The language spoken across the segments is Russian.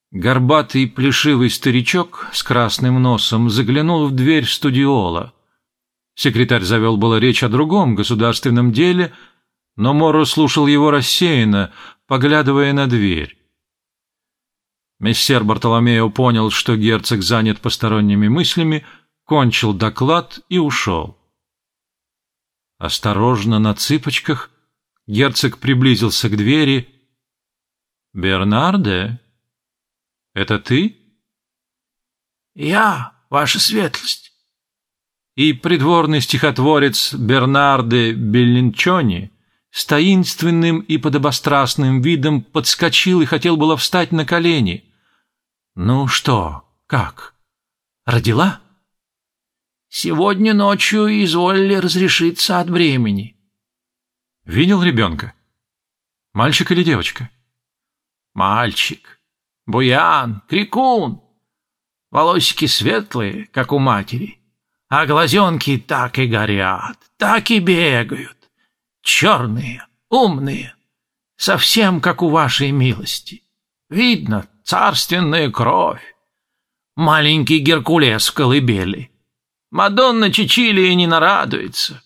Горбатый плешивый старичок с красным носом заглянул в дверь студиола. Секретарь завел было речь о другом государственном деле, но Моро слушал его рассеянно, поглядывая на дверь. Мессер Бартоломео понял, что герцог занят посторонними мыслями, кончил доклад и ушел. Осторожно, на цыпочках, герцог приблизился к двери. «Бернарде, это ты?» «Я, ваша светлость». И придворный стихотворец Бернарде Беллинчони с таинственным и подобострастным видом подскочил и хотел было встать на колени. «Ну что, как? Родила?» «Сегодня ночью изволили разрешиться от бремени». «Видел ребенка? Мальчик или девочка?» «Мальчик. Буян, крикун. Волосики светлые, как у матери, а глазенки так и горят, так и бегают. Черные, умные, совсем как у вашей милости. Видно, царственная кровь. Маленький Геркулес в колыбели. Мадонна Чичилия не нарадуется».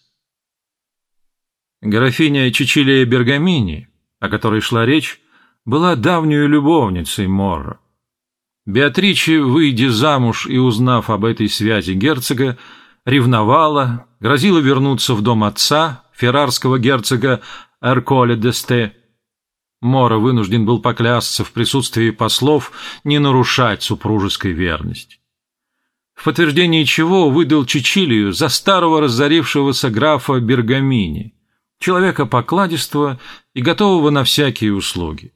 Графиня Чичилия Бергамини, о которой шла речь, была давней любовницей Моро. Беатриче, выйдя замуж и узнав об этой связи герцога, ревновала, грозила вернуться в дом отца, феррарского герцога Эрколе d'Este. Моро вынужден был поклясться в присутствии послов не нарушать супружеской верность. В подтверждении чего выдал Чичилию за старого разорившегося графа Бергамини, человека покладистого и готового на всякие услуги.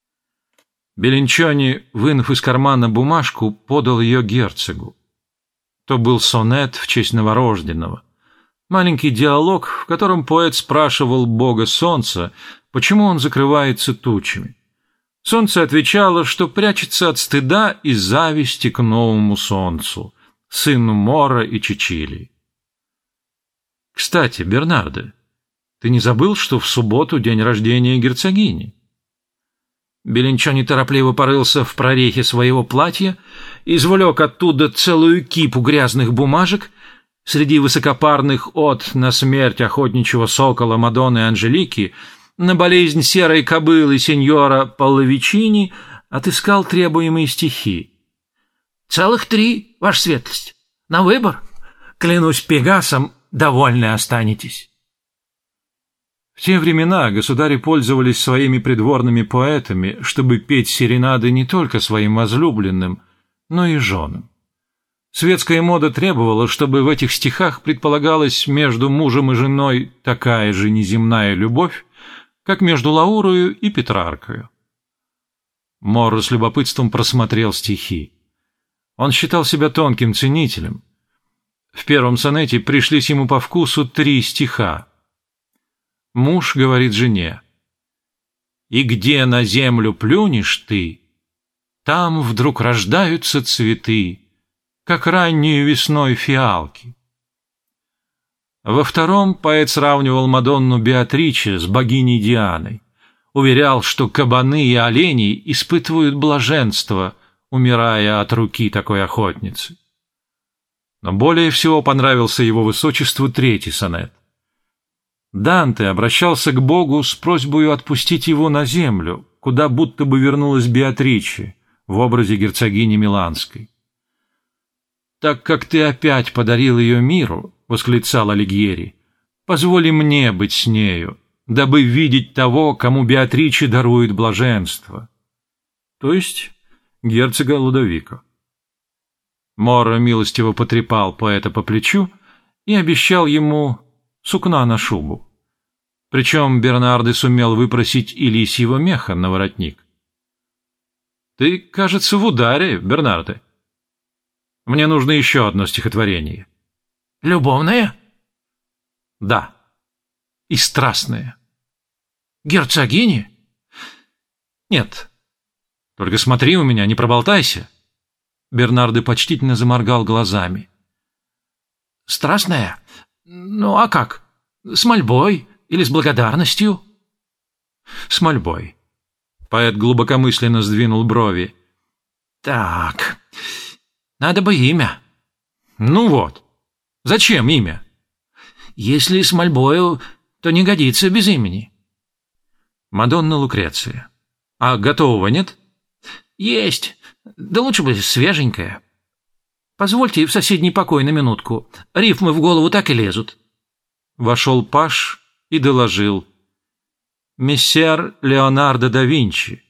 Беллинчони, вынув из кармана бумажку, подал ее герцогу. То был сонет в честь новорожденного. Маленький диалог, в котором поэт спрашивал бога солнца, почему он закрывается тучами. Солнце отвечало, что прячется от стыда и зависти к новому солнцу, сыну Моро и Чичилии. «Кстати, Бернарде, ты не забыл, что в субботу день рождения герцогини?» Беллинчони торопливо порылся в прорехе своего платья, извлек оттуда целую кипу грязных бумажек. Среди высокопарных от на смерть охотничьего сокола Мадонны Анжелики, на болезнь серой кобылы сеньора Паллавичини отыскал требуемые стихи. «Целых 3, ваша светлость. На выбор. Клянусь Пегасом, довольны останетесь». В те времена государи пользовались своими придворными поэтами, чтобы петь серенады не только своим возлюбленным, но и женам. Светская мода требовала, чтобы в этих стихах предполагалась между мужем и женой такая же неземная любовь, как между Лаурою и Петраркою. Моро с любопытством просмотрел стихи. Он считал себя тонким ценителем. В первом сонете пришлись ему по вкусу 3 стиха. Муж говорит жене: «И где на землю плюнешь ты, там вдруг рождаются цветы, как раннюю весной фиалки». Во втором поэт сравнивал Мадонну Беатриче с богиней Дианой, уверял, что кабаны и олени испытывают блаженство, умирая от руки такой охотницы. Но более всего понравился его высочеству 3-й сонет. Данте обращался к Богу с просьбой отпустить его на землю, куда будто бы вернулась Беатриче в образе герцогини Миланской. «Так как ты опять подарил ее миру, — восклицал Алигьери, — позволь мне быть с нею, дабы видеть того, кому Беатриче дарует блаженство». То есть герцога Лудовико. Моро милостиво потрепал поэта по плечу и обещал ему сукна на шубу. Причем Бернарде сумел выпросить и лисьего меха на воротник. «Ты, кажется, в ударе, Бернарде. Мне нужно еще одно стихотворение». «Любовное?» «Да. И страстное». «Герцогини?» «Нет. Только смотри у меня, не проболтайся». Бернарде почтительно заморгал глазами. «Страстная? Ну, а как? С мольбой или с благодарностью?» «С мольбой». Поэт глубокомысленно сдвинул брови. Так, надо бы имя. Ну вот. Зачем имя? Если с мольбою, то не годится без имени. Мадонна Лукреция. А готового нет? Есть. Да лучше бы свеженькое. Позвольте в соседний покой на минутку. Рифмы в голову так и лезут. Вошел паж и доложил. Мессер Леонардо да Винчи.